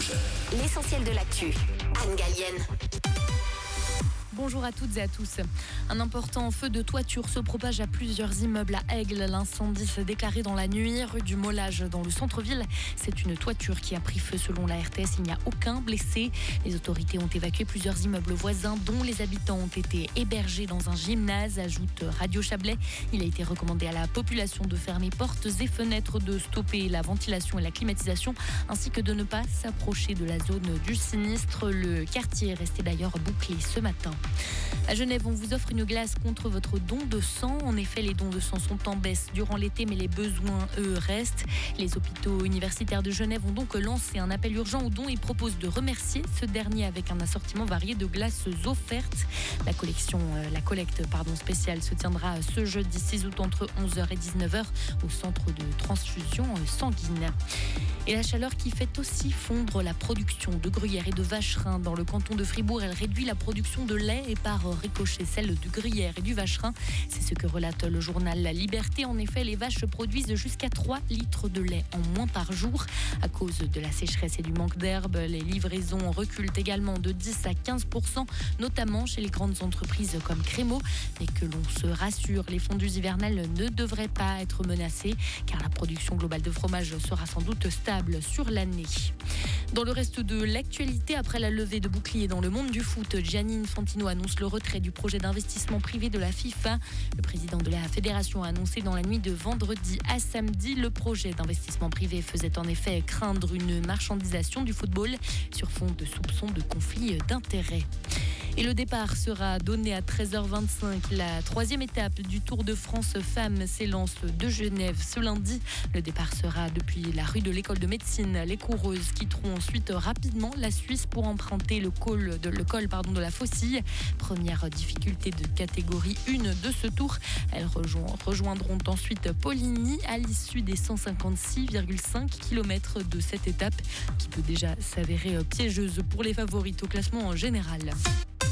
Rouge. L'essentiel de l'actu. Anne Gallienne. Bonjour à toutes et à tous. Un important feu de toiture se propage à plusieurs immeubles à Aigle. L'incendie s'est déclaré dans la nuit, rue du Molage, dans le centre-ville. C'est une toiture qui a pris feu selon la RTS. Il n'y a aucun blessé. Les autorités ont évacué plusieurs immeubles voisins dont les habitants ont été hébergés dans un gymnase, ajoute Radio Chablais. Il a été recommandé à la population de fermer portes et fenêtres, de stopper la ventilation et la climatisation, ainsi que de ne pas s'approcher de la zone du sinistre. Le quartier est resté d'ailleurs bouclé ce matin. À Genève, on vous offre une glace contre votre don de sang. En effet, les dons de sang sont en baisse durant l'été, mais les besoins, eux, restent. Les hôpitaux universitaires de Genève ont donc lancé un appel urgent aux dons et proposent de remercier ce dernier avec un assortiment varié de glaces offertes. La collecte spéciale se tiendra ce jeudi 6 août entre 11h et 19h au centre de transfusion sanguine. Et la chaleur qui fait aussi fondre la production de gruyère et de vacherin. Dans le canton de Fribourg, elle réduit la production de lait et par ricochet celle du gruyère et du vacherin. C'est ce que relate le journal La Liberté. En effet, les vaches produisent jusqu'à 3 litres de lait en moins par jour. À cause de la sécheresse et du manque d'herbe, les livraisons reculent également de 10 à 15%, notamment chez les grandes entreprises comme Crémeau. Mais que l'on se rassure, les fondus hivernales ne devraient pas être menacés, car la production globale de fromage sera sans doute stable sur l'année. Dans le reste de l'actualité, après la levée de boucliers dans le monde du foot, Gianni Infantino annonce le retrait du projet d'investissement privé de la FIFA. Le président de la fédération a annoncé dans la nuit de vendredi à samedi. Le projet d'investissement privé faisait en effet craindre une marchandisation du football sur fond de soupçons de conflit d'intérêts. Et le départ sera donné à 13h25. La troisième étape du Tour de France Femmes s'élance de Genève ce lundi. Le départ sera depuis la rue de l'École de médecine. Les coureuses quitteront ensuite rapidement la Suisse pour emprunter le col de la Faucille. Première difficulté de catégorie 1 de ce tour. Elles rejoindront ensuite Poligny à l'issue des 156,5 km de cette étape qui peut déjà s'avérer piégeuse pour les favorites au classement général.